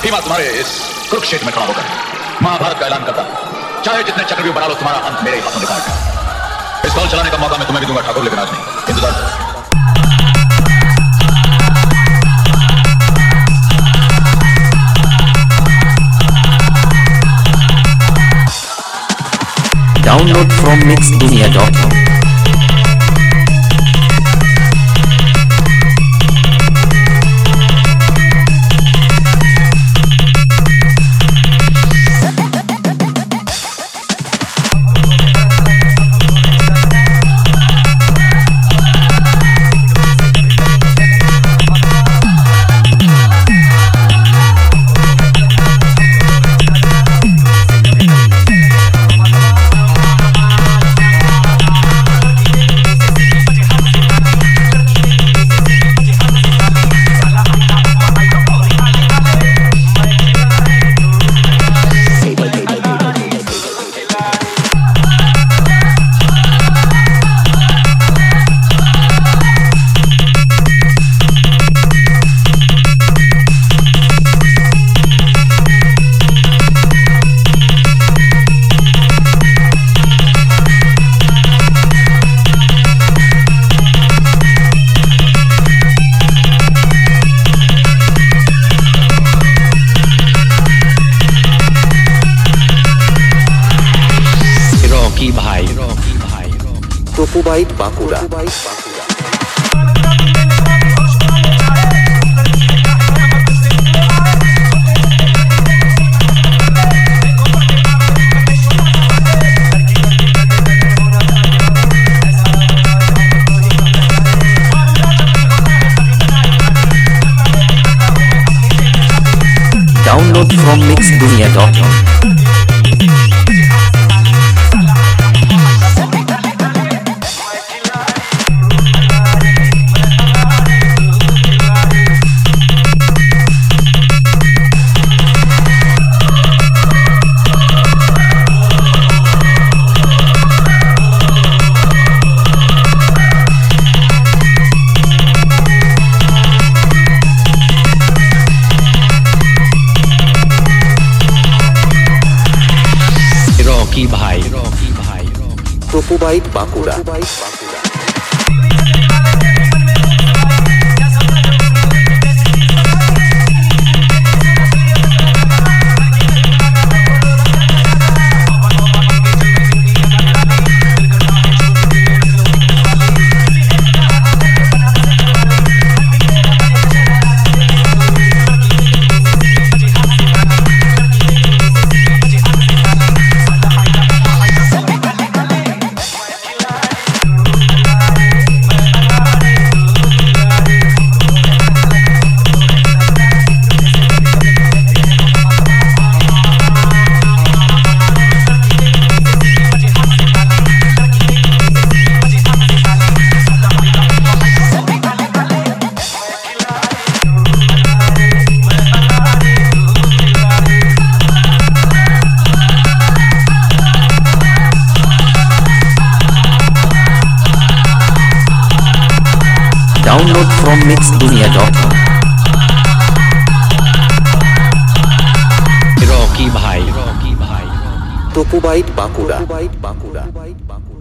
भीमा तुम्हारे इस कुरुक्षेत्र में खड़ा होकर महाभारत का ऐलान करता, चाहे जितने चक्रव्यूह बना लो, तुम्हारा अंत मेरे ही हाथों लिखा है। इस बॉल चलाने का मौका मैं तुम्हें भी दूंगा ठाकुर, लेकिन आज नहीं। इंतजार करो। Download from mixdunia.com. टोपूबाइट Bankura. Download from mixdunia.com. भाई टोपूबाइट Bankura. Download from mixdunia.com. Rocky भाई टोपूबाइट बांकुड़ा।